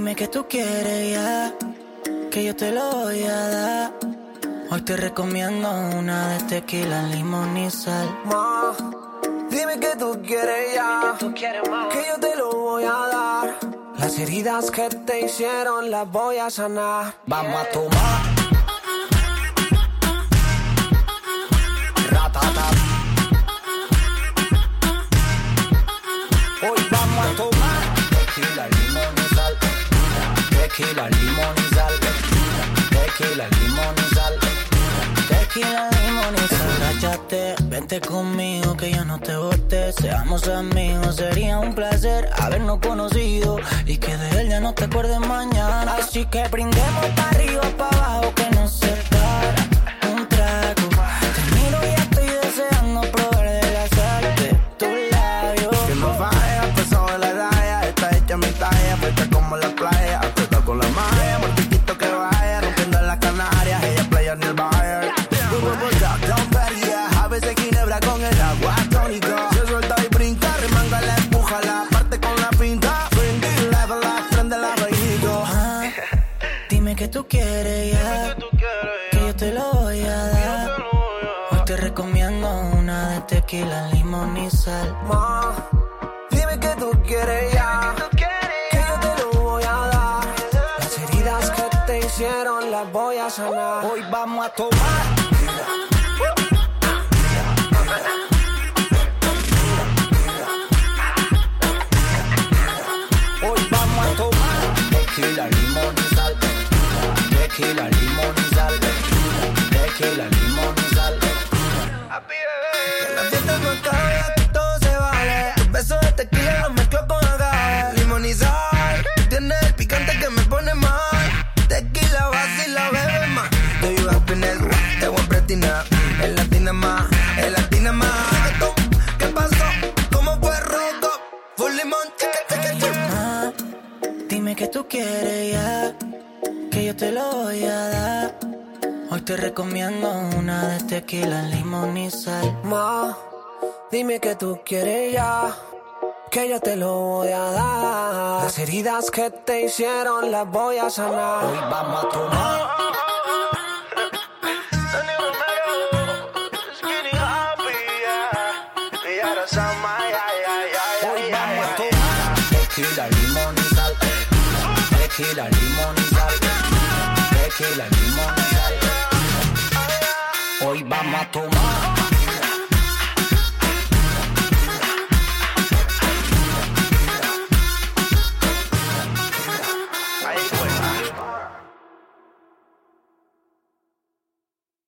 Dime que tú quieres ya, que yo te lo voy a dar. Hoy te recomiendo una de tequila, limón y sal. Ma, dime que tú quieres ya, que yo te lo voy a dar. Las heridas que te hicieron las voy a sanar. Vamos a tomar. Ratata. Hoy vamos a tomar tequila, limón y sal. Tequila, limón y sal. Tequila, limón y sal. Tequila, limón y sal. Cállate, vente conmigo que yo no te bote. Seamos amigos, sería un placer habernos conocido y que de él ya no te acuerdes mañana. Así que brindemos para arriba, para abajo, que no se para un trago. Te miro y ya estoy deseando probar de la sal de tus labios. Que no falla, pesado de la raya. Está hecha mi talla, fresca como la playa. Apretar con la malla, mortiquito que vaya. Rompiendo en las Canarias, ella playa en el Bayern. A veces ginebra con el agua tónica. Se suelta y brinca, remanga la empuja, la parte con la pinta. Prende la prende la vainita. Dime que tú quieres ya, que yo te lo voy a dar. Hoy te recomiendo una de tequila, limón y sal. Ma, dime que tú quieres ya, que yo te lo voy a dar. Las heridas que te hicieron las voy a sanar. Hoy vamos a tomar. Hoy vamos a tomar tequila, limón y sal. Tequila, limón y sal. Tequila, limón y sal. Que la fiesta no acabe, que todo se vale. Un beso de tequila lo mezclo con agave. Limón y sal. Tienes el picante que me pone mal. Tequila vacila, bebe más. Do you happy network? Te voy a pretinar. El latina más, el latina más. ¿Qué pasó? ¿Cómo fue roco? Full limón, Dime que tú quieres ya, que yo te lo voy a dar. Hoy te recomiendo una de tequila, limón y sal. Ma, dime que tú quieres ya, que yo te lo voy a dar. Las heridas que te hicieron las voy a sanar. Hoy vamos a tomar. Hoy vamos a tomar tequila, limón y sal. Tequila, limón y sal. Tequila, limón y sal. Hoy vamos a tomar.